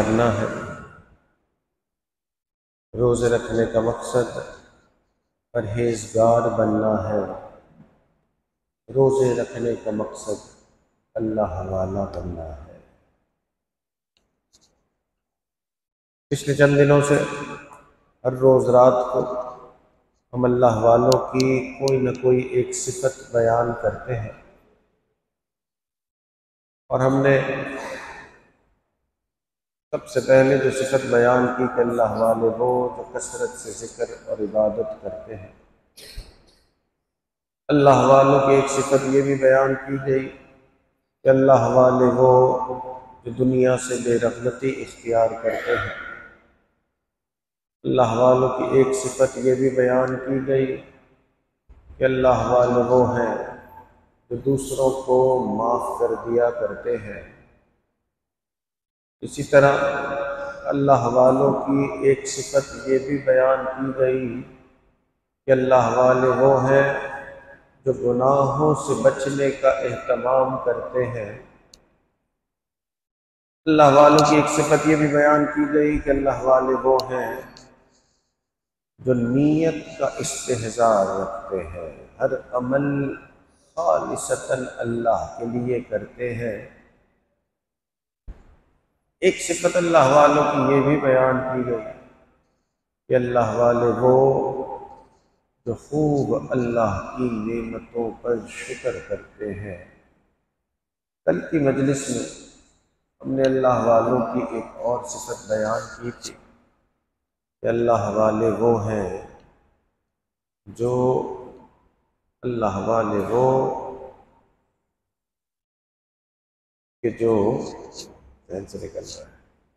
کرنا ہے۔ روزے رکھنے کا مقصد پرہیزگار بننا ہے، روزے رکھنے کا مقصد اللہ والا بننا ہے۔ پچھلے چند دنوں سے ہر روز رات کو ہم اللہ والوں کی کوئی نہ کوئی ایک صفت بیان کرتے ہیں، اور ہم نے سب سے پہلے جو صفت بیان کی کہ اللہ والے وہ جو کثرت سے ذکر اور عبادت کرتے ہیں۔ اللہ والوں کی ایک صفت یہ بھی بیان کی گئی کہ اللہ والے وہ جو دنیا سے بے رغبتی اختیار کرتے ہیں۔ اللہ والوں کی ایک صفت یہ بھی بیان کی گئی کہ اللہ والے وہ ہیں جو دوسروں کو معاف کر دیا کرتے ہیں۔ اسی طرح اللہ والوں کی ایک صفت یہ بھی بیان کی گئی کہ اللہ والے وہ ہیں جو گناہوں سے بچنے کا اہتمام کرتے ہیں۔ اللہ والوں کی ایک صفت یہ بھی بیان کی گئی کہ اللہ والے وہ ہیں جو نیت کا استحضار رکھتے ہیں، ہر عمل خالصتاً اللہ کے لیے کرتے ہیں۔ ایک صفت اللہ والوں کی یہ بھی بیان کی گئی کہ اللہ والے وہ جو خوب اللہ کی نعمتوں پر شکر کرتے ہیں۔ کل کی مجلس میں ہم نے اللہ والوں کی ایک اور صفت بیان کی تھی کہ اللہ والے وہ ہیں جو اللہ والے وہ کہ جو ذہن سے نکل رہا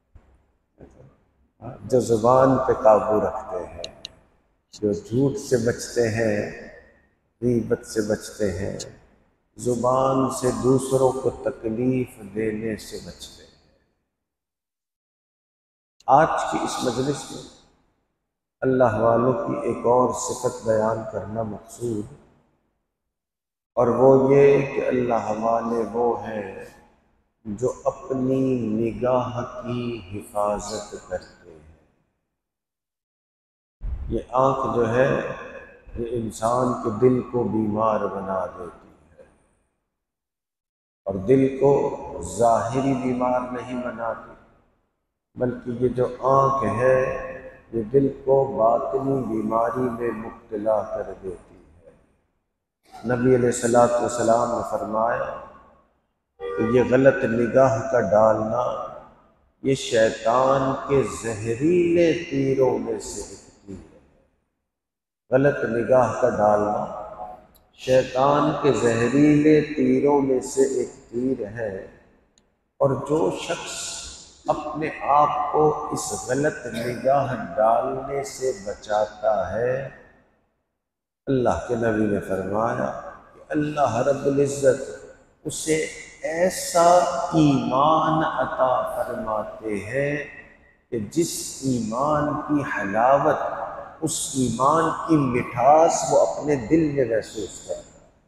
ہے، جو زبان پہ قابو رکھتے ہیں، جو جھوٹ سے بچتے ہیں، غیبت سے بچتے ہیں، زبان سے دوسروں کو تکلیف دینے سے بچتے ہیں۔ آج کی اس مجلس میں اللہ والوں کی ایک اور صفت بیان کرنا مقصود، اور وہ یہ کہ اللہ والے وہ ہیں جو اپنی نگاہ کی حفاظت کرتے ہیں۔ یہ آنکھ جو ہے یہ انسان کے دل کو بیمار بنا دیتی ہے، اور دل کو ظاہری بیمار نہیں بناتی، بلکہ یہ جو آنکھ ہے یہ دل کو باطنی بیماری میں مبتلا کر دیتی ہے۔ نبی علیہ السلام نے فرمایا کہ یہ غلط نگاہ کا ڈالنا یہ شیطان کے زہریلے تیروں میں سے ایک تیر ہے۔ غلط نگاہ کا ڈالنا شیطان کے زہریلے تیروں میں سے ایک تیر ہے، اور جو شخص اپنے آپ کو اس غلط نگاہ ڈالنے سے بچاتا ہے، اللہ کے نبی نے فرمایا کہ اللہ رب العزت اسے ایسا ایمان عطا فرماتے ہیں کہ جس ایمان کی حلاوت، اس ایمان کی مٹھاس وہ اپنے دل میں محسوس کرتا ہے۔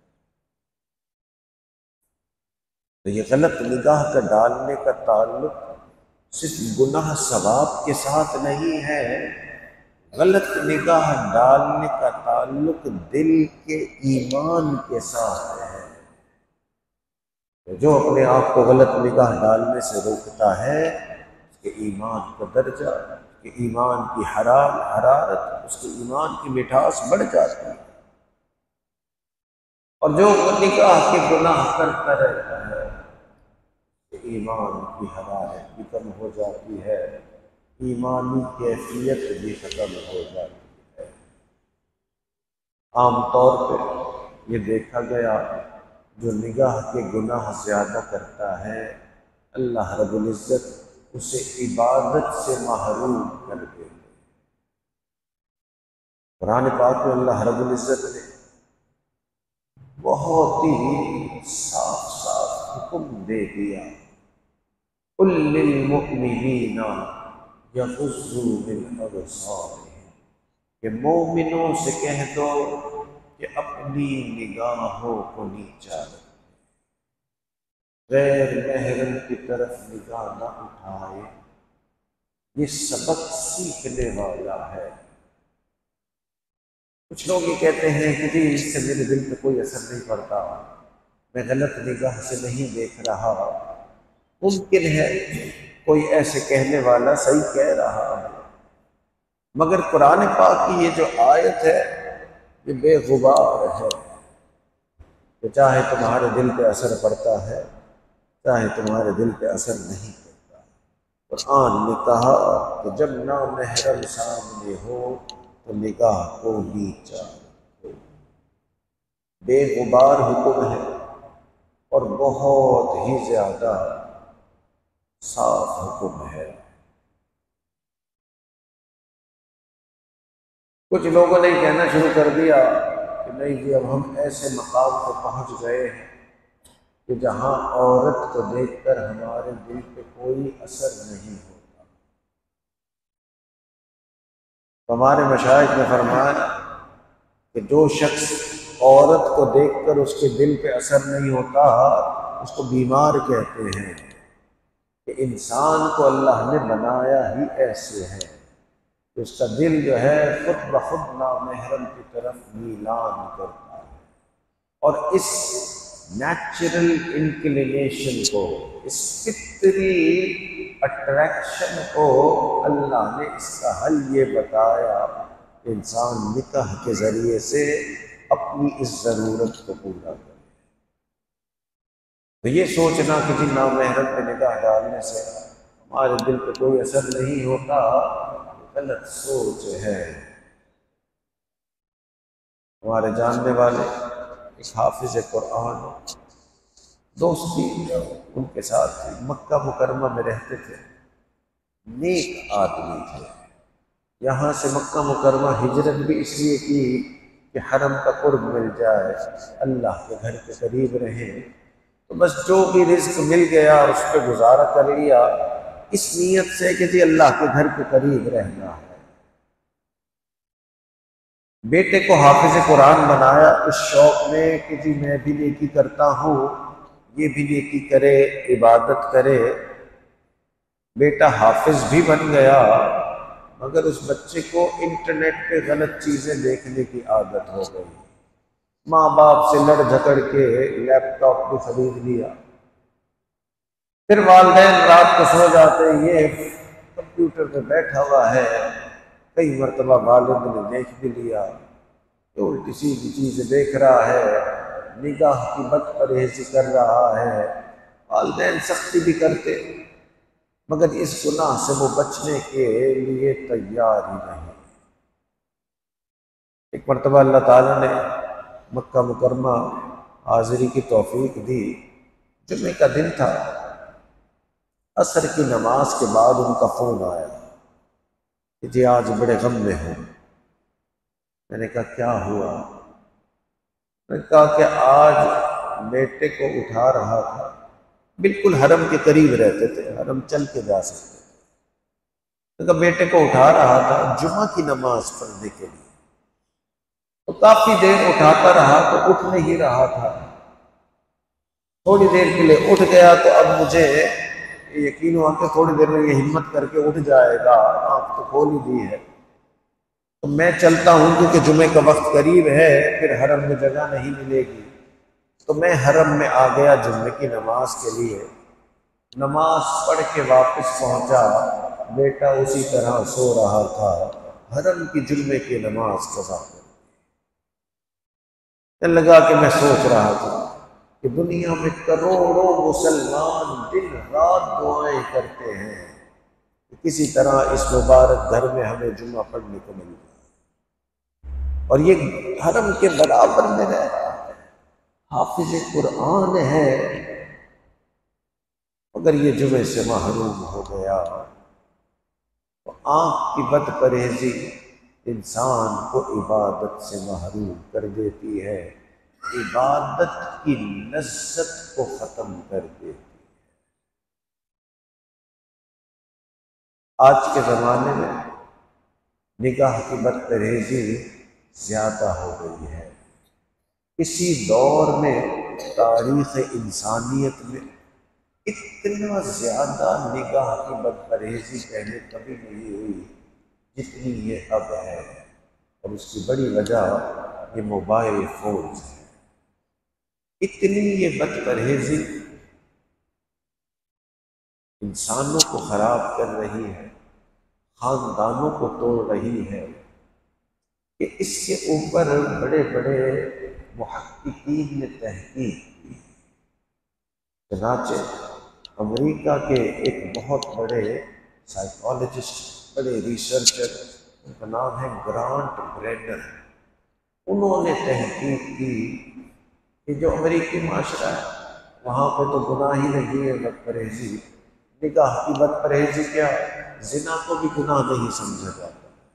تو یہ غلط نگاہ کا ڈالنے کا تعلق صرف گناہ ثواب کے ساتھ نہیں ہے، غلط نگاہ ڈالنے کا تعلق دل کے ایمان کے ساتھ ہے۔ جو اپنے آپ کو غلط نگاہ ڈالنے سے روکتا ہے، اس کے ایمان کا درجہ، اس کے ایمان کی حرارت، اس کے ایمان کی مٹھاس بڑھ جاتی ہے۔ اور جو نگاہ کے گناہ کرتا رہتا ہے، ایمان کی حرارت بھی کم ہو جاتی ہے، ایمانی کیفیت بھی ختم ہو جاتی ہے۔ عام طور پہ یہ دیکھا گیا جو نگاہ کے گناہ زیادہ کرتا ہے، اللہ رب العزت اسے عبادت سے محروم کر دیتے ہیں۔ قرآن پاک میں اللہ رب العزت نے بہت ہی صاف صاف حکم دے دیا، قُل لِّلْمُؤْمِنِينَ يَغُضُّوا مِنْ أَبْصَارِهِمْ، کہ مومنوں سے کہہ دو کہ اپنی نگاہوں کو نیچا رکھیں، غیر محرم کی طرف نگاہ نہ اٹھائے، یہ سبق سیکھنے والا ہے۔ کچھ لوگ یہ کہتے ہیں کہ جی اس سے میرے دل پہ کوئی اثر نہیں پڑتا، میں غلط نگاہ سے نہیں دیکھ رہا۔ ممکن ہے کوئی ایسے کہنے والا صحیح کہہ رہا ہے، مگر قرآن پاک کی یہ جو آیت ہے یہ بے غبار ہے کہ چاہے تمہارے دل پہ اثر پڑتا ہے چاہے تمہارے دل پہ اثر نہیں پڑتا۔ قرآن نے کہا کہ جب نامحرم سامنے ہو تو نگاہ کو نیچا رکھو۔ بے غبار حکم ہے اور بہت ہی زیادہ صاف حکم ہے۔ کچھ لوگوں نے کہنا شروع کر دیا کہ نہیں جی اب ہم ایسے مقام کو پہنچ گئے ہیں کہ جہاں عورت کو دیکھ کر ہمارے دل پہ کوئی اثر نہیں ہوتا۔ ہمارے مشائخ نے فرمایا کہ جو شخص عورت کو دیکھ کر اس کے دل پہ اثر نہیں ہوتا اس کو بیمار کہتے ہیں، کہ انسان کو اللہ نے بنایا ہی ایسے ہے کہ اس کا دل جو ہے خود بخود نامحرم کی طرف میلان کرتا ہے، اور اس نیچرل انکلینیشن کو، اس فطری اٹریکشن کو اللہ نے اس کا حل یہ بتایا کہ انسان نکاح کے ذریعے سے اپنی اس ضرورت کو پورا کرے۔ تو یہ سوچنا کہ جن نامحرم پہ نگاہ ڈالنے سے ہمارے دل پہ کوئی اثر نہیں ہوتا، غلط سوچ ہے۔ ہمارے جاننے والے ایک حافظ قرآن دوستی ان کے ساتھ تھی، مکہ مکرمہ میں رہتے تھے، نیک آدمی تھے۔ یہاں سے مکہ مکرمہ ہجرت بھی اس لیے کی کہ حرم کا قرب مل جائے، اللہ کے گھر کے قریب رہیں، تو بس جو بھی رزق مل گیا اس پہ گزارا کر لیا، اس نیت سے کہ جی اللہ کے گھر کے قریب رہنا ہے۔ بیٹے کو حافظ قرآن بنایا اس شوق میں کہ جی میں بھی نیکی کرتا ہوں، یہ بھی نیکی کرے، عبادت کرے۔ بیٹا حافظ بھی بن گیا، مگر اس بچے کو انٹرنیٹ پہ غلط چیزیں دیکھنے کی عادت ہو گئی۔ ماں باپ سے لڑ جھگڑ کے لیپ ٹاپ بھی خرید لیا، پھر والدین رات کو سو جاتے یہ کمپیوٹر پہ بیٹھا ہوا ہے، کئی مرتبہ والد نے دیکھ بھی لیا کہ الٹی سیدھی چیزیں دیکھ رہا ہے، نگاہ کی بد پرہیزی کر رہا ہے۔ والدین سختی بھی کرتے مگر اس گناہ سے وہ بچنے کے لیے تیار ہی نہیں۔ ایک مرتبہ اللہ تعالیٰ نے مکہ مکرمہ حاضری کی توفیق دی، جمعے کا دن تھا، عصر کی نماز کے بعد ان کا فون آیا کہ جی آج بڑے غم میں ہوں۔ میں نے کہا کیا ہوا؟ میں نے کہا کہ آج بیٹے کو اٹھا رہا تھا، بالکل حرم کے قریب رہتے تھے، حرم چل کے جا سکتے تھے، میں نے کہا بیٹے کو اٹھا رہا تھا جمعہ کی نماز پڑھنے کے لیے، تو کافی دیر اٹھاتا رہا تو اٹھ نہیں رہا تھا، تھوڑی دیر کے لیے اٹھ گیا تو اب مجھے یقین ہوا کہ تھوڑی دیر میں یہ ہمت کر کے اٹھ جائے گا، آنکھ تو کھول ہی دی ہے، تو میں چلتا ہوں کیونکہ جمعے کا وقت قریب ہے، پھر حرم میں جگہ نہیں ملے گی، تو میں حرم میں آ گیا جمعے کی نماز کے لیے۔ نماز پڑھ کے واپس پہنچا، بیٹا اسی طرح سو رہا تھا، حرم کی جمعے کی نماز قضا کر لگا کہ میں سوچ رہا تھا کہ دنیا میں کروڑوں مسلمان دن رات دعائیں کرتے ہیں کہ کسی طرح اس مبارک گھر میں ہمیں جمعہ پڑھنے کو مل جائے، اور یہ حرم کے برابر میں رہ رہا ہے، حافظ قرآن ہے، اگر یہ جمعے سے محروم ہو گیا تو آنکھ کی بد پرہیزی انسان کو عبادت سے محروم کر دیتی ہے، عبادت کی لذت کو ختم کر دیتی ہے۔ آج کے زمانے میں نگاہ کی بد پرہیزی زیادہ ہو گئی ہے۔ اسی دور میں تاریخ انسانیت میں اتنا زیادہ نگاہ کی بد پرہیزی پہلے کبھی نہیں ہوئی جتنی یہ اب ہے، اور اس کی بڑی وجہ یہ موبائل فونز ہے۔ اتنی یہ بد پرہیزی انسانوں کو خراب کر رہی ہے، خاندانوں کو توڑ رہی ہے، کہ اس کے اوپر بڑے بڑے محققین نے تحقیق کی۔ چنانچہ امریکہ کے ایک بہت بڑے سائیکالوجسٹ، بڑے ریسرچر، ان کا نام ہے گرانٹ برینر، انہوں نے تحقیق کی کہ جو امریکی معاشرہ ہے وہاں پہ تو گناہ ہی نہیں ہے بد پرہیزی، نگاہ کی بد پرہیزی کیا، زنا کو بھی گناہ نہیں سمجھا جاتا،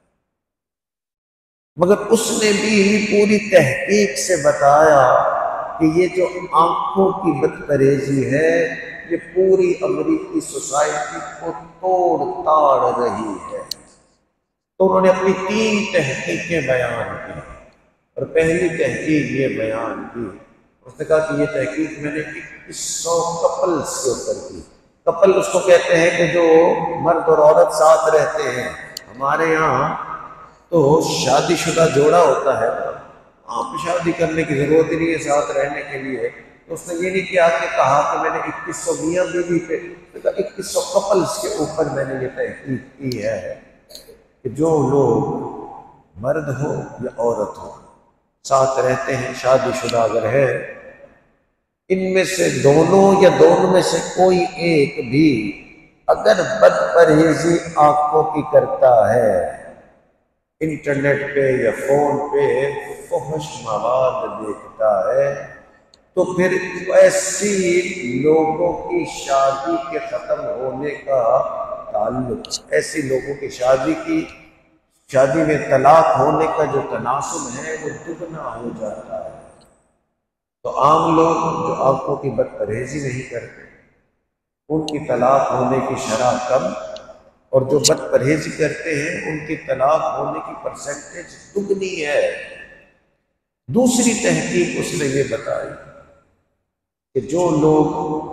مگر اس نے بھی پوری تحقیق سے بتایا کہ یہ جو آنکھوں کی بد پرہیزی ہے یہ پوری امریکی سوسائٹی کو توڑ تاڑ رہی ہے۔ تو انہوں نے اپنی 3 تحقیقیں بیان کی، اور پہلی تحقیق یہ بیان کی، اس نے کہا کہ یہ تحقیق میں نے 2100 کپلز کے اوپر کی۔ کپل اس کو کہتے ہیں کہ جو مرد اور عورت ساتھ رہتے ہیں۔ ہمارے یہاں تو شادی شدہ جوڑا ہوتا ہے، آپ شادی کرنے کی ضرورت ہی نہیں ہے ساتھ رہنے کے لیے، تو اس نے یہ نہیں کیا کہ کہا کہ میں نے 2100 میاں بیوی پہ، 2100 کپلز کے اوپر میں نے یہ تحقیق کی ہے کہ جو لوگ مرد ہو یا عورت ہو ساتھ رہتے ہیں، شادی شدہ اگر ہے، ان میں سے دونوں یا دونوں میں سے کوئی ایک بھی اگر بد پرہیزی آنکھوں کی کرتا ہے، انٹرنیٹ پہ یا فون پہ فحش مواد دیکھتا ہے، تو پھر ایسی لوگوں کی شادی کے ختم ہونے کا تعلق، ایسی لوگوں کی شادی میں طلاق ہونے کا جو تناسب ہے وہ دگنا ہو جاتا ہے۔ تو عام لوگ جو آنکھوں کی بد پرہیزی نہیں کرتے ان کی طلاق ہونے کی شرح کم، اور جو بد پرہیزی کرتے ہیں ان کی طلاق ہونے کی پرسنٹیج دگنی ہے۔ دوسری تحقیق اس نے یہ بتائی کہ جو لوگ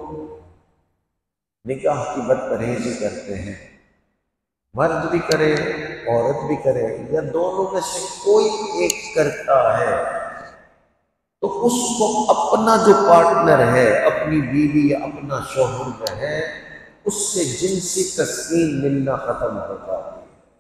نگاہ کی بد پرہیزی کرتے ہیں، مرد بھی کرے عورت بھی کرے یا دونوں میں سے کوئی ایک کرتا ہے، تو اس کو اپنا جو پارٹنر ہے، اپنی بیوی یا اپنا شوہر جو ہے، اس سے جنسی تسکین ملنا ختم ہوتا ہے۔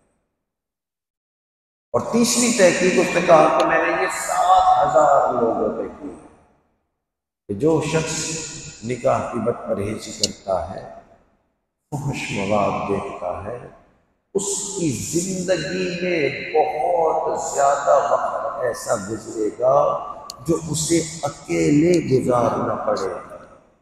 اور تیسری تحقیق اس نے کہا کہ میں نے یہ 7000 لوگوں پہ کی کہ جو شخص نکاح کی بد پرہیزی کرتا ہے، فحش مواد دیکھتا ہے، اس کی زندگی میں بہت زیادہ وقت ایسا گزرے گا جو اسے اکیلے گزارنا پڑے گا۔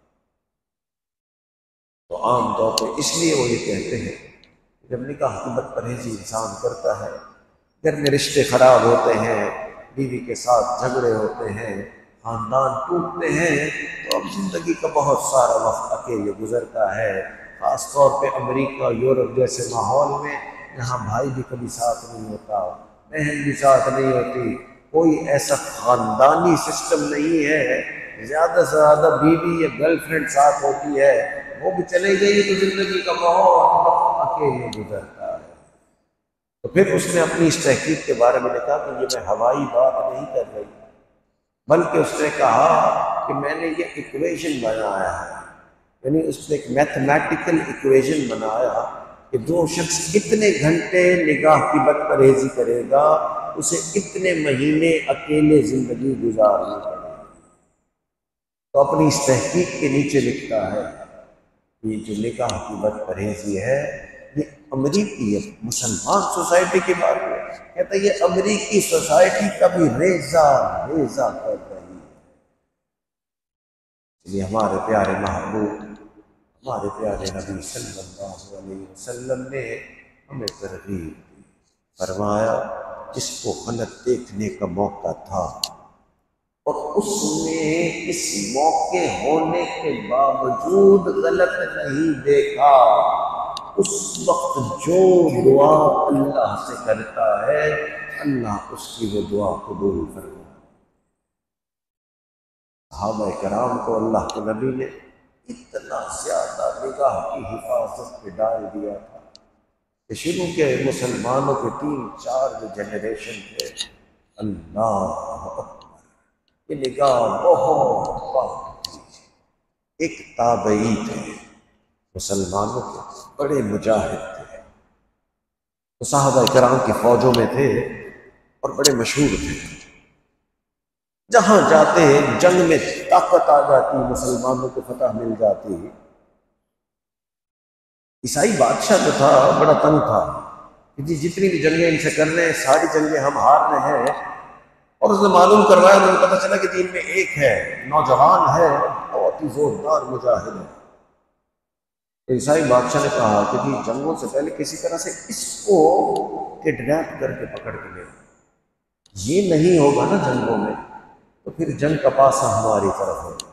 تو عام طور پہ اس لیے وہ یہ کہتے ہیں کہ جب نکاح کی بد پرہیزی انسان کرتا ہے، گھر میں رشتے خراب ہوتے ہیں، بیوی کے ساتھ جھگڑے ہوتے ہیں، خاندان ٹوٹتے ہیں، تو اب زندگی کا بہت سارا وقت اکیلے گزرتا ہے۔ خاص طور پہ امریکہ، یورپ جیسے ماحول میں جہاں بھائی بھی کبھی ساتھ نہیں ہوتا، بہن بھی ساتھ نہیں ہوتی، کوئی ایسا خاندانی سسٹم نہیں ہے، زیادہ سے زیادہ بیوی یا گرل فرینڈ ساتھ ہوتی ہے، وہ بھی چلے گئی تو زندگی کا بہت وقت اکیلے گزرتا ہے۔ تو پھر اس نے اپنی اس تحقیق کے بارے میں لکھا کہ یہ میں ہوائی بات نہیں کر رہی، بلکہ اس نے کہا کہ میں نے یہ ایکویشن بنایا ہے، یعنی اس نے ایک میتھمیٹیکل ایکویشن بنایا کہ جو شخص اتنے گھنٹے نگاہ کی بد پرہیزی کرے گا اسے اتنے مہینے اکیلے زندگی گزارنی پڑے گی۔ تو اپنی اس تحقیق کے نیچے لکھتا ہے کہ جو نگاہ کی بد پرہیزی ہے یہ امریکی ہے، مسلمان سوسائٹی کی بات ہے، کہتا ہے یہ امریکی سوسائٹی کا بھی ریزہ ریزہ کر رہی ہے۔ اس لیے ہمارے پیارے محبوب، ہمارے پیارے نبی صلی اللہ علیہ وسلم نے ہمیں ترغیب دی، فرمایا جس کو غلط دیکھنے کا موقع تھا اور اس نے اس موقع ہونے کے باوجود غلط نہیں دیکھا، اس وقت جو دعا اللہ سے کرتا ہے اللہ اس کی وہ دعا قبول کرتا ہے۔ صحابہ کرام کو اللہ کے نبی نے اتنا زیادہ نگاہ کی حفاظت پہ ڈال دیا تھا کہ شروع کے مسلمانوں کے 3-4 جو جنریشن تھے، اللہ اکبر، یہ نگاہ بہت پاک تھی۔ ایک تابعی تھے مسلمانوں کے، بڑے مجاہد تھے، تو صحابہ کرام کی فوجوں میں تھے اور بڑے مشہور تھے۔ جہاں جاتے جنگ میں طاقت آ جاتی، مسلمانوں کو فتح مل جاتی۔ عیسائی بادشاہ جو تھا بڑا تنگ تھا کہ جی جتنی بھی جنگیں ان سے کر رہے ہیں ساری جنگیں ہم ہار رہے ہیں، اور اس نے معلوم کروایا، انہیں پتہ چلا کہ جی ان میں ایک ہے، نوجوان ہے، بہت ہی زوردار مجاہد ہے۔ تو عیسائی بادشاہ نے کہا کہ جی جنگوں سے پہلے کسی طرح سے اس کو کڈنیپ کر کے پکڑ کے لے، یہ نہیں ہوگا نا جنگوں میں تو پھر جنگ کا پاسا ہماری طرف ہوگا۔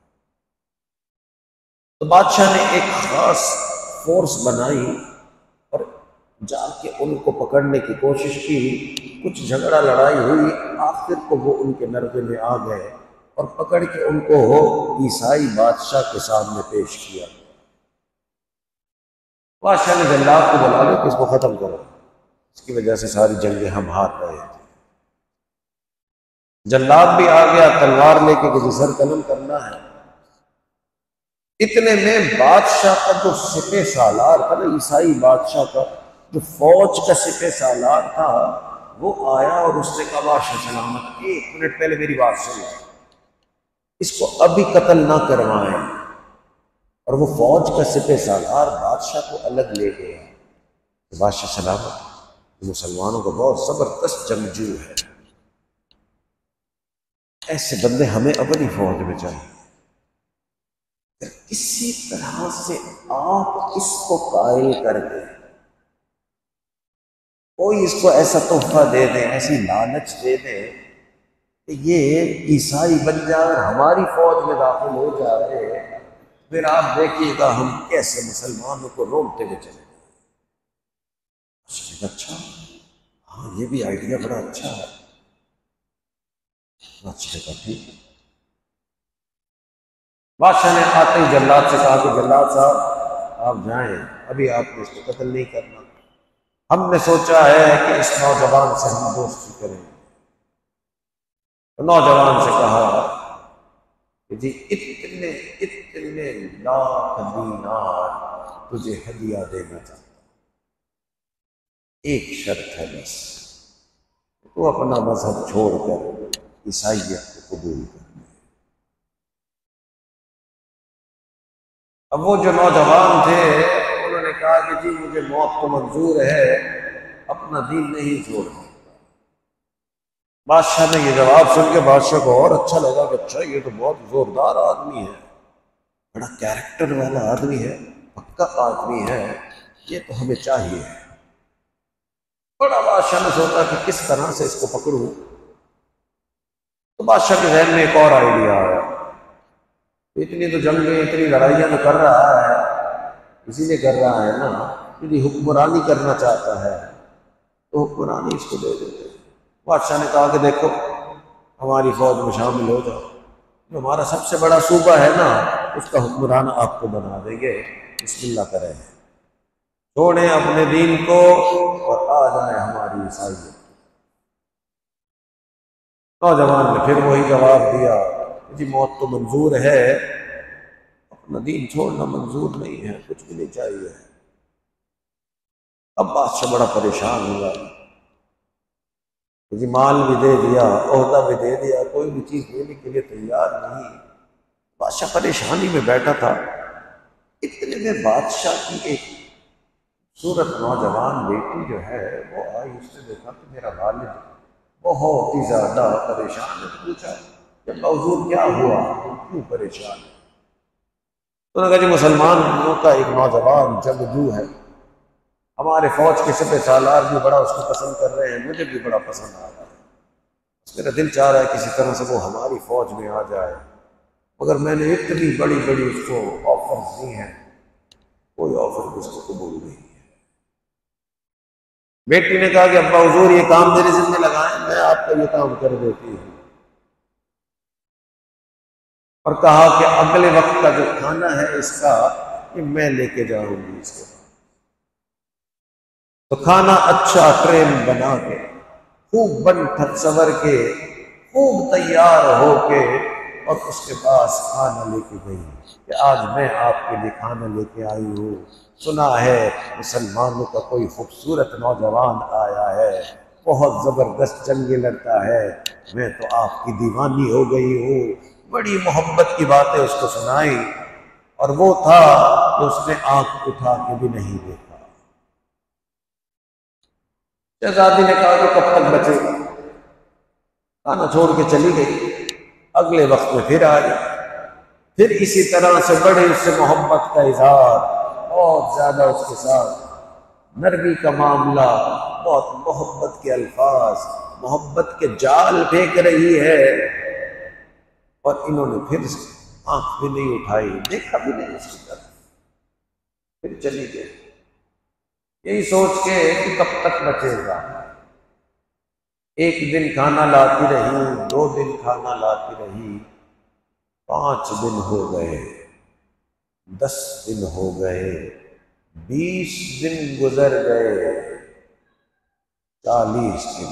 تو بادشاہ نے ایک خاص فورس بنائی اور جا کے ان کو پکڑنے کی کوشش کی، کچھ جھگڑا لڑائی ہوئی، آخر کو وہ ان کے نرغے میں آ گئے اور پکڑ کے ان کو عیسائی بادشاہ کے سامنے پیش کیا۔ بادشاہ نے جلاد کو بلا لیا کہ اس کو ختم کرو، اس کی وجہ سے ساری جنگیں ہم ہار رہے تھے۔ جلاد بھی آ گیا تلوار لے کے کہ سر قلم کرنا ہے۔ اتنے میں بادشاہ کا جو سپہ سالار تھا نا، عیسائی بادشاہ کا جو فوج کا سپہ سالار تھا، وہ آیا اور اس نے کہا بادشاہ سلامت، 1 منٹ پہلے میری بات سنو، اس کو ابھی قتل نہ کروائیں۔ اور وہ فوج کا سپہ سالار بادشاہ کو الگ لے گیا۔ بادشاہ سلامت، مسلمانوں کا بہت زبردست جنگجو ہے، ایسے بندے ہمیں اپنی فوج میں چاہیے۔ کسی طرح سے آپ اس کو قائل کر دیں، کوئی اس کو ایسا تحفہ دے دیں، ایسی لالچ دے دیں کہ یہ عیسائی بن جائے اور ہماری فوج میں داخل ہو جائے، پھر آپ دیکھیے گا ہم کیسے مسلمانوں کو روکتے ہوئے چلے جائیں۔ اچھا، ہاں یہ بھی آئیڈیا بڑا اچھا ہے۔ اچھا ٹھیک ہے۔ بادشاہ نے آتے ہی جلاد سے کہا کہ جلاد صاحب آپ جائیں، ابھی آپ نے اس کو قتل نہیں کرنا، ہم نے سوچا ہے کہ اس نوجوان سے ہم دوستی کریں۔ تو نوجوان سے کہا کہ جی اتنے لاکھ دینار تجھے ہدیہ دینا چاہتا ہوں، ایک شرط ہے بس، تو اپنا مذہب چھوڑ کر عیسائیت کو قبول کر۔ اب وہ جو نوجوان تھے انہوں نے کہا کہ جی مجھے موت تو منظور ہے، اپنا دین نہیں چھوڑنا۔ بادشاہ نے یہ جواب سن کے بادشاہ کو اور اچھا لگا کہ اچھا یہ تو بہت زوردار آدمی ہے، بڑا کیریکٹر والا آدمی ہے، پکا آدمی ہے، یہ تو ہمیں چاہیے۔ بڑا بادشاہ نے سوچا کہ کس طرح سے اس کو پکڑوں، تو بادشاہ کے ذہن میں ایک اور آئیڈیا آیا، اتنی تو جنگیں اتنی لڑائیاں تو کر رہا ہے، اسی لیے کر رہا ہے نا، یعنی حکمرانی کرنا چاہتا ہے تو حکمرانی اس کو دے دیتے۔ بادشاہ نے کہا کہ دیکھو ہماری فوج میں شامل ہو جاؤ، جو ہمارا سب سے بڑا صوبہ ہے نا اس کا حکمران آپ کو بنا دیں گے، بسم اللہ کریں، چھوڑیں اپنے دین کو اور آ جائیں ہماری عیسائیت۔ نوجوان نے پھر وہی جواب دیا جی موت تو منظور ہے، اپنا دین چھوڑنا منظور نہیں ہے، کچھ بھی نہیں چاہیے۔ اب بادشاہ بڑا پریشان ہوا، جی مال بھی دے دیا، عہدہ بھی دے دیا، کوئی بھی چیز دینے کے لیے تیار نہیں۔ بادشاہ پریشانی میں بیٹھا تھا، اتنے میں بادشاہ کی ایک خوبصورت نوجوان بیٹی جو ہے وہ آئی، اس نے دیکھا کہ میرا والد بہت ہی زیادہ پریشان ہے، پوچھا کہ حضور کیا ہوا، کیوں پریشان ہے؟ تو نے کہا جی مسلمانوں کا ایک نوجوان جنگجو ہے، ہمارے فوج کے سپہ سالار بھی بڑا اس کو پسند کر رہے ہیں، مجھے بھی بڑا پسند آ رہا ہے، میرا دل چاہ رہا ہے کسی طرح سے وہ ہماری فوج میں آ جائے، مگر میں نے اتنی بڑی بڑی اس کو آفرز دی ہیں، کوئی آفر اس کو قبول نہیں ہے۔ بیٹی نے کہا کہ ابا حضور یہ کام میرے ذمہ لگائیں، میں آپ کا یہ کام کر دیتی ہوں۔ اور کہا کہ اگلے وقت کا جو کھانا ہے اس کا یہ میں لے کے جاؤں گی اس کے بعد۔ تو کھانا اچھا ٹرین بنا کے خوب بن ٹھن سور کے خوب تیار ہو کے اور اس کے پاس کھانا لے کے گئی کہ آج میں آپ کے لیے کھانا لے کے آئی ہوں، سنا ہے مسلمانوں کا کوئی خوبصورت نوجوان آیا ہے، بہت زبردست جنگیں لڑتا ہے، میں تو آپ کی دیوانی ہو گئی ہوں۔ بڑی محبت کی باتیں اس کو سنائی، اور وہ تھا کہ اس نے آنکھ اٹھا کے بھی نہیں دیکھا۔ شہزادی نے کہا کہ کب تک بچے گا، کھانا چھوڑ کے چلی گئی۔ اگلے وقت میں پھر آئی، پھر اسی طرح سے بڑے اس سے محبت کا اظہار، بہت زیادہ اس کے ساتھ نرمی کا معاملہ، بہت محبت کے الفاظ، محبت کے جال پھینک رہی ہے، اور انہوں نے پھر آنکھ بھی نہیں اٹھائی، دیکھا بھی نہیں اس کی طرف، پھر چلی گئی یہی سوچ کے کہ کب تک بچے گا۔ ایک دن کھانا لاتی رہی، 2 دن کھانا لاتی رہی، 5 دن ہو گئے، 10 دن ہو گئے، 20 دن گزر گئے، 40 دن،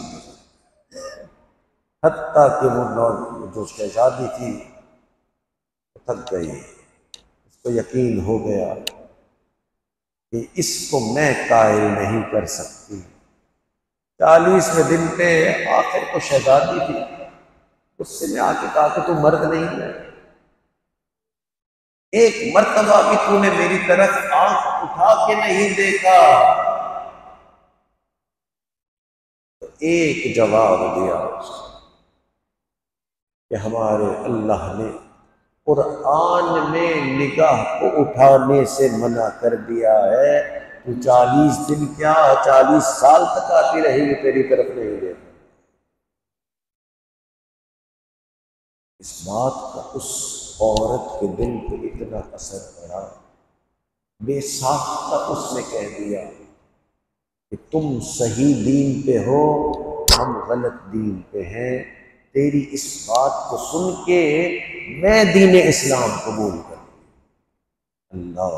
حتیٰ کہ وہ جو شہزادی تھی وہ تھک گئی، اس کو یقین ہو گیا کہ اس کو میں قائل نہیں کر سکتی۔ 40ویں دن پہ آخر کو شہزادی تھی، اس سے میں آ کے کہا کہ تو مرد نہیں ہے، ایک مرتبہ بھی تو نے میری طرف آنکھ اٹھا کے نہیں دیکھا۔ تو ایک جواب دیا اس نے کہ ہمارے اللہ نے قرآن میں نگاہ کو اٹھانے سے منع کر دیا ہے، تو 40 دن کیا 40 سال تک آتی رہے گی تیری طرف نہیں دیکھا۔ اس بات کا اس عورت کے دل پہ اتنا اثر پڑا، بے ساختہ اس نے کہہ دیا کہ تم صحیح دین پہ ہو، ہم غلط دین پہ ہیں، تیری اس بات کو سن کے میں دین اسلام قبول کر اللہ۔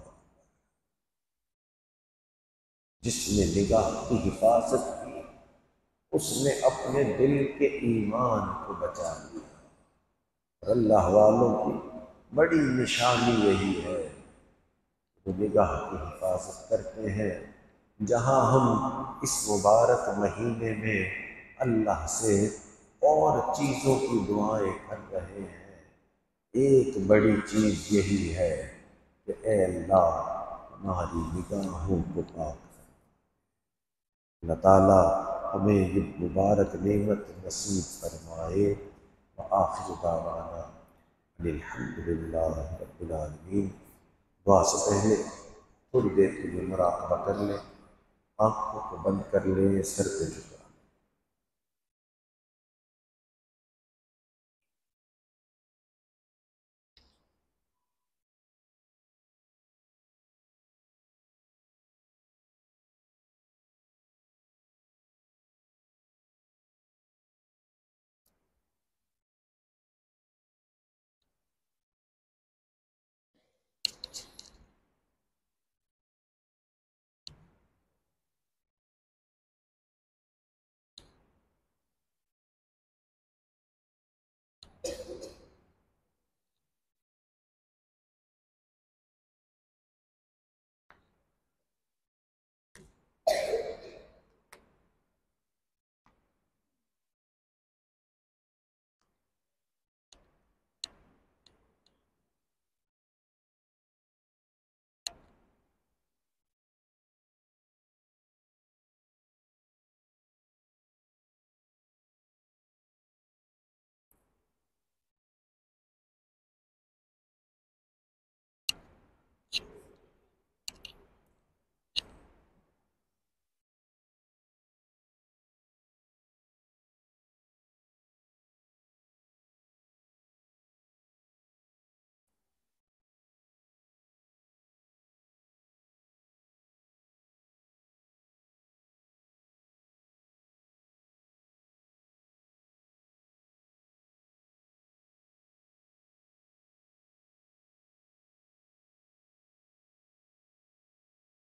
جس نے نگاہ کی حفاظت کی اس نے اپنے دل کے ایمان کو بچا لیا، اور اللہ والوں کی بڑی نشانی یہی ہے، جو نگاہ کی حفاظت کرتے ہیں۔ جہاں ہم اس مبارک مہینے میں اللہ سے اور چیزوں کی دعائیں کر رہے ہیں، ایک بڑی چیز یہی ہے کہ اے اللہ ہماری نگاہوں کو پاک کر۔ اللہ تعالیٰ ہمیں یہ مبارک نعمت نصیب فرمائے۔ وآخر دعوانا ان الحمدللہ رب العالمین۔ دعا سے پہلے تھوڑی دیر کے لیے مراقبہ کر لیں، آنکھوں کو بند کر لیں، سر پہ جھکا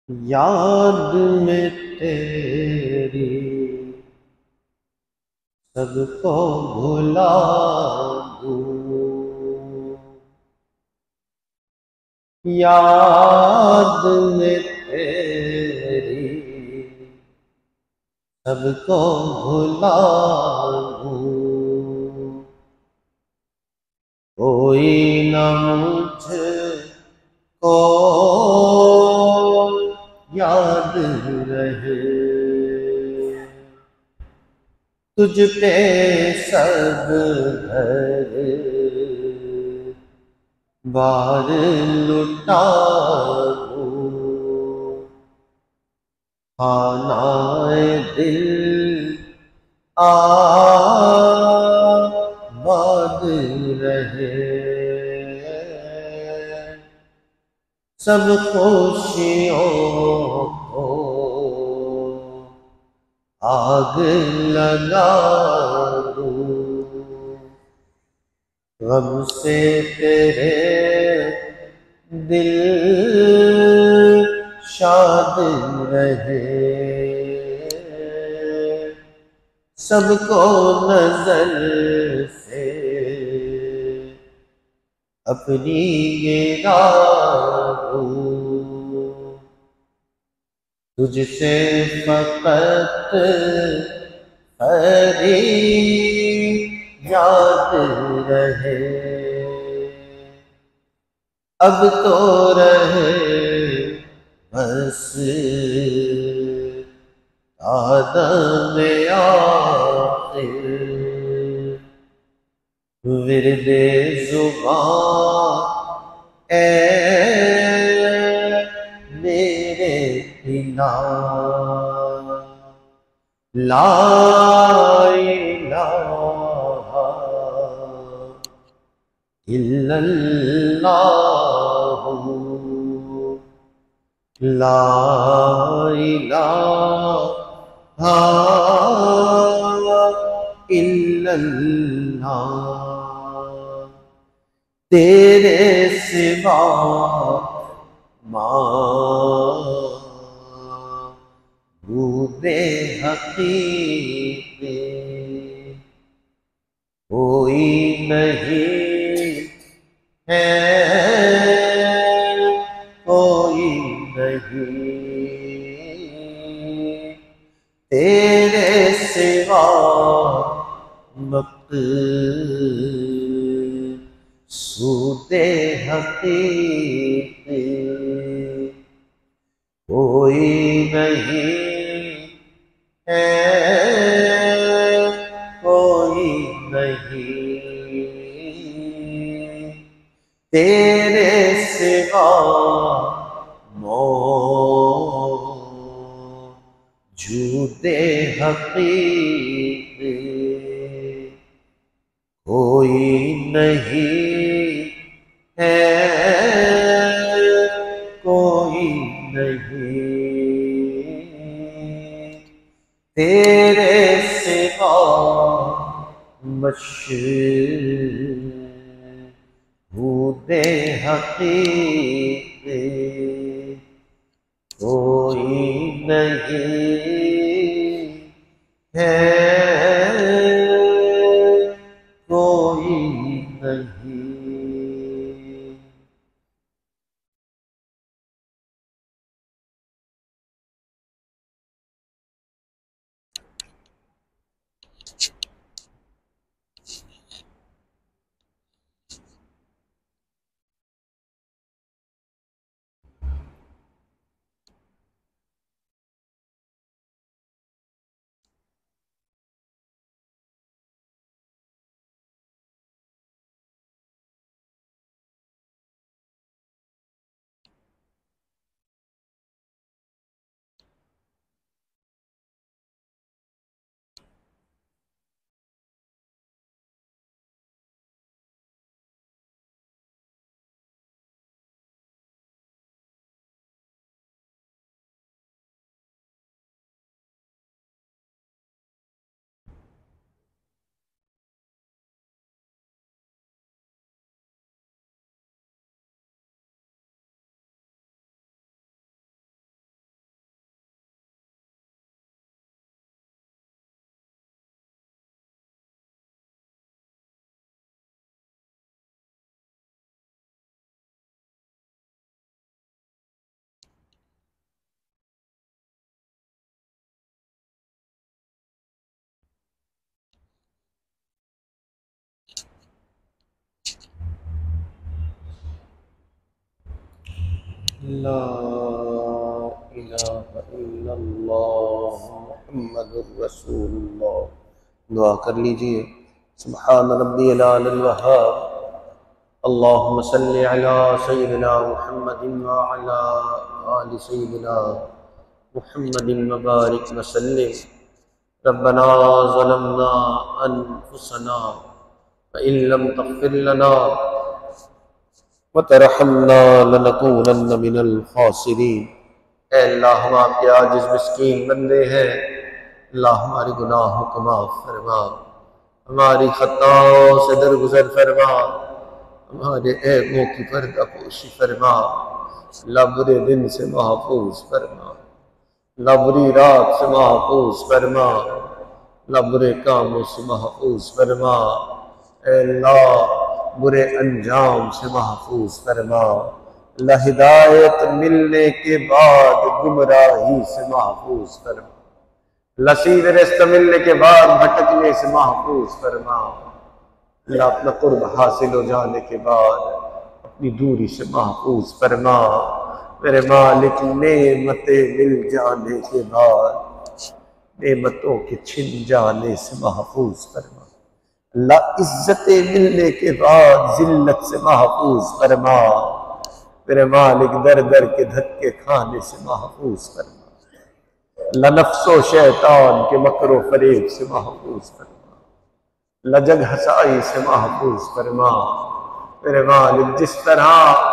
یاد میں تیری سب کو بھلا دوں، یاد میں تیری سب کو بھلا دوں، کوئی نہ مجھ کو یاد رہے، تجھ پہ سب گھر بار لٹا دوں، خانہ دل آباد رہے، سب خوشیوں کو آگ لگا دوں، غم سے تیرے دل شاد رہے، سب کو نظر سے اپنی گرا دوں، تجھ سے فقط یاد رہے، اب تو رہے بس آدم آخر، ورد زبان اے میرے الہ، لا الہ الا اللہ، لا الہ الا اللہ، تیرے سوا معبود حقیقی کوئی نہیں ہے، کوئی نہیں تیرے سوا مقصود حقیقی، کوئی نہیں ہے، کوئی نہیں تیرے سوا موجود حقیقی، کوئی نہیں ہے، کوئی نہیں تیرے سوا مشہود حقیقی، کوئی نہیں ہے، کوئی نہیں۔ لا الہ الا اللہ محمد رسول اللہ۔ دعا کر لیجئے۔ سبحان ربی العلی الوہاب، اللہم صلی علی سیدنا محمد وعلی آل سیدنا محمد وبارک وسلم۔ ربنا ظلمنا انفسنا فإن لم تغفر لنا وترحمنا لنکونن من الخاسرین۔ اے اللہ، ہم آپ کے عاجز مسکین بندے ہیں، اللہ ہماری گناہوں کو معاف فرما، ہماری خطاؤں سے درگزر فرما، ہمارے عیبوں کی پردہ پوشی فرما، اللہ برے دن سے محفوظ فرما، اللہ بری رات سے محفوظ فرما، اللہ برے کاموں سے محفوظ فرما، اے اللہ برے انجام سے محفوظ فرما، اللہ ہدایت ملنے کے بعد گمراہی سے محفوظ فرما، اللہ سیدھے رستہ ملنے کے بعد بھٹکنے سے محفوظ فرما، اللہ اپنا قرب حاصل ہو جانے کے بعد اپنی دوری سے محفوظ فرما، میرے مالک نعمتیں مل جانے کے بعد نعمتوں کے چھن جانے سے محفوظ فرما، اللہ عزتیں ملنے کے بعد ذلت سے محفوظ فرما، میرے مالک در در کے دھکے کھانے سے محفوظ فرما، اللہ نفس و شیطان کے مکر و فریب سے محفوظ فرما، اللہ جگ ہسائی سے محفوظ فرما، میرے مالک جس طرح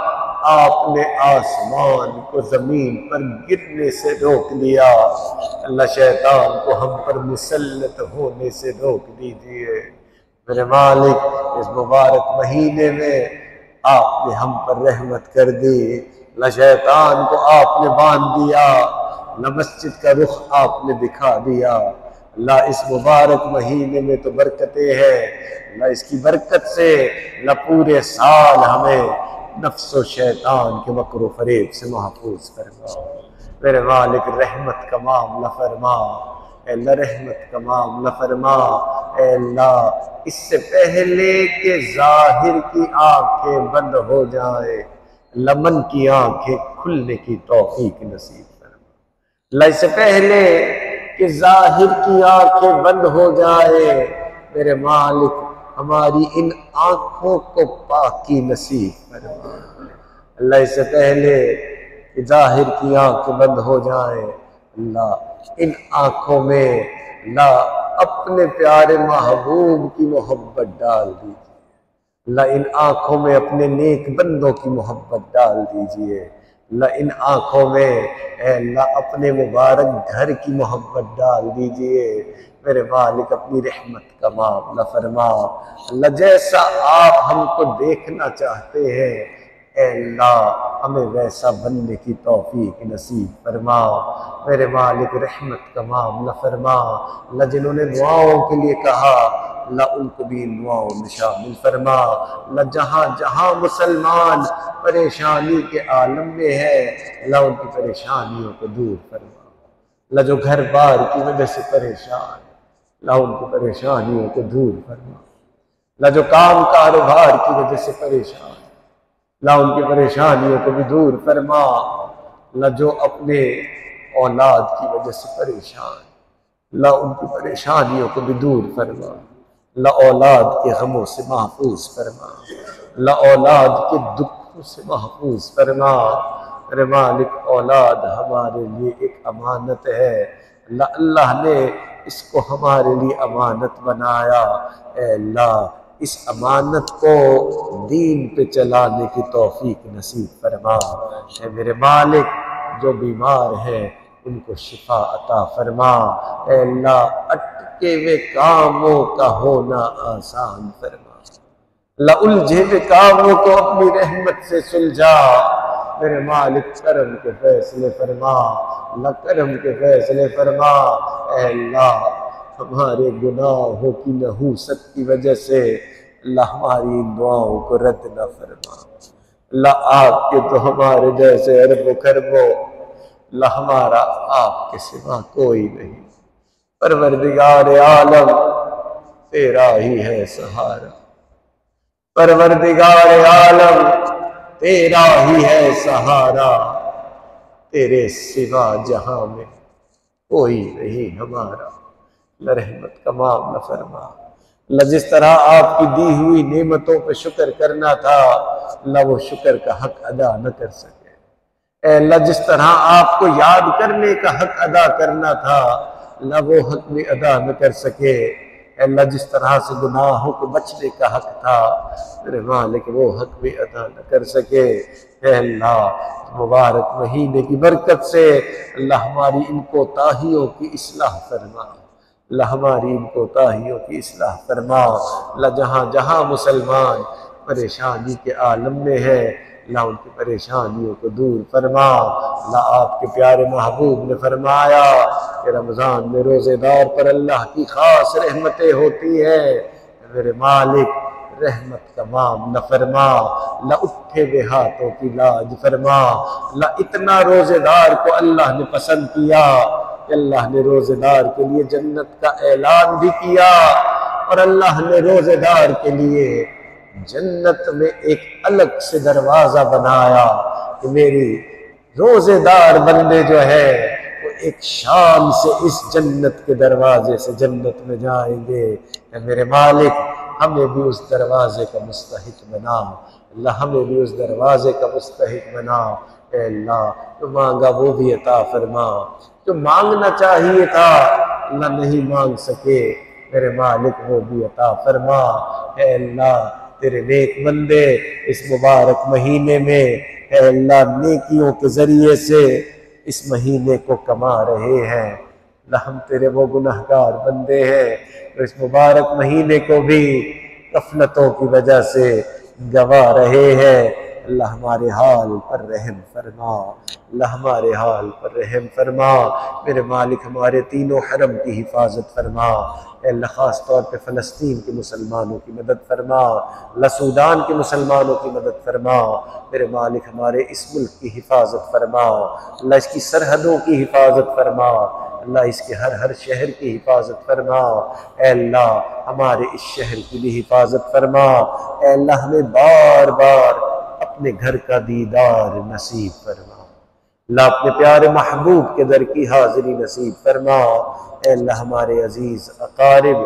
آپ نے آسمان کو زمین پر گرنے سے روک دیا، اللہ شیطان کو ہم پر مسلط ہونے سے روک دیجئے، میرے مالک اس مبارک مہینے میں آپ نے ہم پر رحمت کر دی، اللہ شیطان کو آپ نے باندھ دیا، اللہ مسجد کا رخ آپ نے دکھا دیا، اللہ اس مبارک مہینے میں تو برکتیں ہیں، اللہ اس کی برکت سے اللہ پورے سال ہمیں نفس و شیطان کے مکر و فریب سے محفوظ فرما، میرے مالک رحمت کا معاملہ فرما، اے اللہ رحمت کا معاملہ فرما، اے اللہ اس سے پہلے کہ ظاہر کی آنکھیں بند ہو جائیں، اللہ من کی آنکھیں کھلنے کی توفیق نصیب فرما، اللہ اس سے پہلے کہ ظاہر کی آنکھیں بند ہو جائیں، میرے مالک ہماری ان آنکھوں کو پاکی نصیب فرما، اللہ اس سے پہلے کہ ظاہر کی آنکھیں بند ہو جائیں، اللہ ان آنکھوں میں اللہ اپنے پیارے محبوب کی محبت ڈال دیجئے، اللہ ان آنکھوں میں اپنے نیک بندوں کی محبت ڈال دیجئے، اللہ ان آنکھوں میں اے اللہ اپنے مبارک گھر کی محبت ڈال دیجئے، میرے مالک اپنی رحمت کا معاملہ فرما، اللہ جیسا آپ ہم کو دیکھنا چاہتے ہیں اے اللہ ہمیں ویسا بننے کی توفیق نصیب فرما، میرے مالک رحمت کا معاملہ فرما، اللہ جنہوں نے دعاؤں کے لیے کہا اللہ ان کو بھی ان دعاؤں میں شامل فرما، اللہ جہاں جہاں مسلمان پریشانی کے عالم میں ہے اللہ ان کی پریشانیوں کو دور فرما، اللہ جو گھر بار کی وجہ سے پریشان اللہ ان کی پریشانیوں کو دور فرما، اللہ جو کام کاروبار کی وجہ سے پریشان اللہ ان کی پریشانیوں کو بھی دور فرما، اللہ جو اپنے اولاد کی وجہ سے پریشان اللہ ان کی پریشانیوں کو بھی دور فرما، اللہ اولاد کے غموں سے محفوظ فرما، اللہ اولاد کے دکھوں سے محفوظ فرما، میرے مالک اولاد ہمارے لیے ایک امانت ہے، اللہ نے اس کو ہمارے لیے امانت بنایا، اے اللہ اس امانت کو دین پہ چلانے کی توفیق نصیب فرما، اے میرے مالک جو بیمار ہیں ان کو شفا عطا فرما، اے اللہ اٹکے ہوئے کاموں کا ہونا آسان فرما، اللہ الجھے ہوئے کاموں کو اپنی رحمت سے سلجھا، میرے مالک کرم کے فیصلے فرما، اللہ کرم کے فیصلے فرما، اے اللہ ہمارے گناہوں کی نحوست کی وجہ سے اللہ ہماری ان دعاؤں کو رد نہ فرما، اللہ آپ کے تو ہمارے جیسے ارب و خربوں اللہ ہمارا آپ کے سوا کوئی نہیں، پروردگار عالم تیرا ہی ہے سہارا، پروردگار عالم تیرا ہی ہے سہارا، تیرے سوا جہاں میں کوئی نہیں ہمارا، اللہ رحمت کا معاملہ فرما۔ اللہ جس طرح آپ کی دی ہوئی نعمتوں پہ شکر کرنا تھا، اللہ وہ شکر کا حق ادا نہ کر سکے۔ اے اللہ جس طرح آپ کو یاد کرنے کا حق ادا کرنا تھا، اللہ وہ حق بھی ادا نہ کر سکے۔ اے اللہ جس طرح سے گناہوں کو بچنے کا حق تھا، میرے مالک وہ حق بھی ادا نہ کر سکے۔ اے اللہ مبارک مہینے کی برکت سے اللہ ہماری ان کوتاہیوں کی اصلاح فرما، اللہ ہماری ان کوتاہیوں کی اصلاح فرما۔ اللہ جہاں جہاں مسلمان پریشانی کے عالم میں ہے، اللہ ان کی پریشانیوں کو دور فرما۔ اللہ آپ کے پیارے محبوب نے فرمایا کہ رمضان میں روزے دار پر اللہ کی خاص رحمتیں ہوتی ہیں۔ میرے مالک رحمت کا معاملہ فرما، اللہ اٹھے ہوئے ہاتھوں کی لاج فرما۔ اللہ اتنا روزے دار کو اللہ نے پسند کیا کہ اللہ نے روزے دار کے لیے جنت کا اعلان بھی کیا، اور اللہ نے روزے دار کے لیے جنت میں ایک الگ سے دروازہ بنایا کہ میری روزے دار بندے جو ہے وہ ایک شان سے اس جنت کے دروازے سے جنت میں جائیں گے۔ اے میرے مالک ہمیں بھی اس دروازے کا مستحق بنا، اللہ ہمیں بھی اس دروازے کا مستحق بنا۔ اے اللہ جو مانگا وہ بھی عطا فرما، جو مانگنا چاہیے تھا اللہ نہیں مانگ سکے، میرے مالک وہ بھی عطا فرما۔ اے اللہ تیرے نیک بندے اس مبارک مہینے میں اے اللہ نیکیوں کے ذریعے سے اس مہینے کو کما رہے ہیں، اللہ ہم تیرے وہ گناہگار بندے ہیں تو اس مبارک مہینے کو بھی غفلتوں کی وجہ سے گوا رہے ہیں۔ اللہ ہمارے حال پر رحم فرما، اللہ ہمارے حال پر رحم فرما۔ میرے مالک ہمارے تینوں حرم کی حفاظت فرما، اے اللہ خاص طور پہ فلسطین کے مسلمانوں کی مدد فرما، اللہ سودان کے مسلمانوں کی مدد فرما۔ میرے مالک ہمارے اس ملک کی حفاظت فرما، اللہ اس کی سرحدوں کی حفاظت فرما، اللہ اس کے ہر شہر کی حفاظت فرما۔ اے اللہ ہمارے اس شہر کی بھی حفاظت فرما۔ اے اللہ ہمیں بار بار اپنے گھر کا دیدار نصیب فرما، اللہ اپنے پیارے محبوب کے در کی حاضری نصیب فرما۔ اے اللہ ہمارے عزیز اقارب،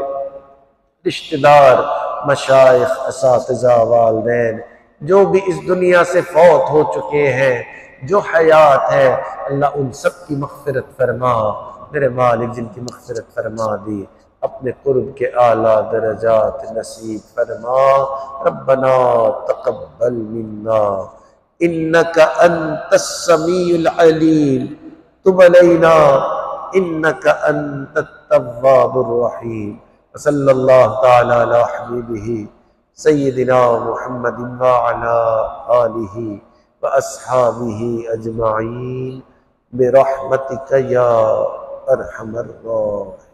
رشتہ دار، مشائخ، اساتذہ، والدین جو بھی اس دنیا سے فوت ہو چکے ہیں، جو حیات ہے، اللہ ان سب کی مغفرت فرما۔ میرے مالک جن کی مغفرت فرما دی اپنے قرب کے اعلیٰ درجات نصیب فرما۔ ربنا تقبل منا انک انت السمیع العلیم، تب علینا انک انت التواب الرحیم۔ صلی اللہ تعالی علی حبیبہ سیدنا محمد وعلی آلہ واصحابہ اجمعین برحمتک یا ارحم الراحمین۔